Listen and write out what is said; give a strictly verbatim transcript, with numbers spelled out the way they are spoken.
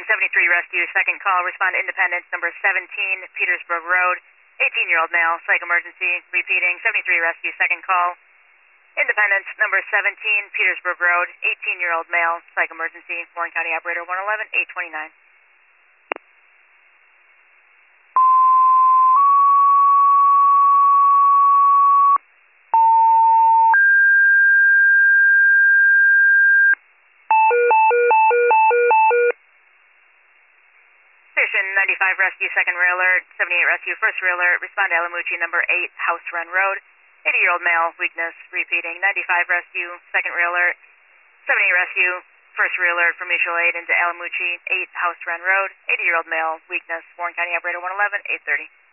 Station seventy-three Rescue, second call, respond to Independence, number seventeen, Petersburg Road, eighteen-year-old male, psych emergency, repeating, seventy-three Rescue, second call, Independence, number seventeen, Petersburg Road, eighteen-year-old male, psych emergency, Warren County Operator one eleven, eight twenty-nine. Station ninety-five Rescue, second rail alert, seventy-eight Rescue, first rail alert, respond to Alamucci, number eight, House Run Road, eighty-year-old male, weakness, repeating, ninety-five Rescue, second rail alert, seventy-eight Rescue, first rail alert for mutual aid into Alamucci, eight House Run Road, eighty-year-old male, weakness, Warren County Operator one eleven, eight thirty.